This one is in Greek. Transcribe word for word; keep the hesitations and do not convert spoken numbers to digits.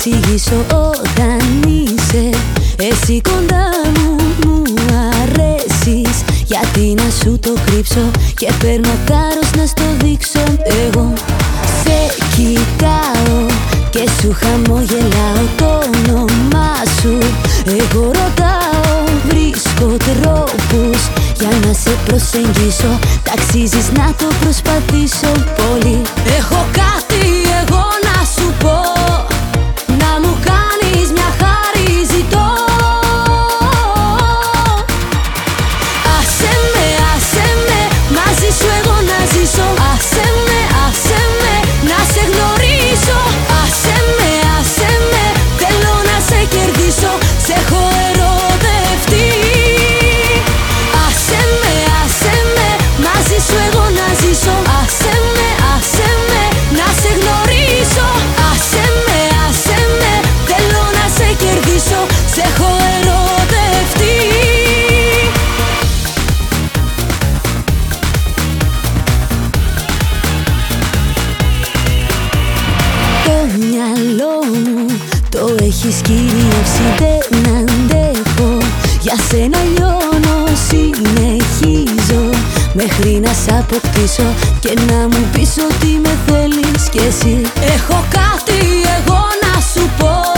εξηγήσω όταν είσαι εσύ κοντά μου. Μου αρέσεις, γιατί να σου το κρύψω και παίρνω θάρρος να στο δείξω. Εγώ σε κοιτάω και σου χαμογελάω το όνομά σου. Εγώ ρωτάω, βρίσκω τρόπους για να σε προσεγγίσω. Ταξίζεις να το προσπαθήσω πολύ. Έχω κάτι εγώ να σου πω, να μου κάνεις μια χάρη ζητώ. Άσε με, άσε με, μαζί σου εγώ να ζήσω. Άσε με, άσε με, να σε γνωρίσω. Άσε με, άσε με, θέλω να σε κερδίσω. Σε έχω ερωτευτεί. Άσε με, άσε με, μαζί σου εγώ να ζήσω. Άσε με, άσε με, να σε γνωρίσω. Άσε με, άσε με, θέλω να σε κερδίσω. Σε έχω ερωτευτεί. Το μυαλό μου το έχεις κυριεύσει, δεν αντέχω. Για σένα λιώνω, συνεχίζω μέχρι να σ' αποκτήσω και να μου πεις ότι με θέλεις κι εσύ. Έχω κάτι εγώ να σου πω,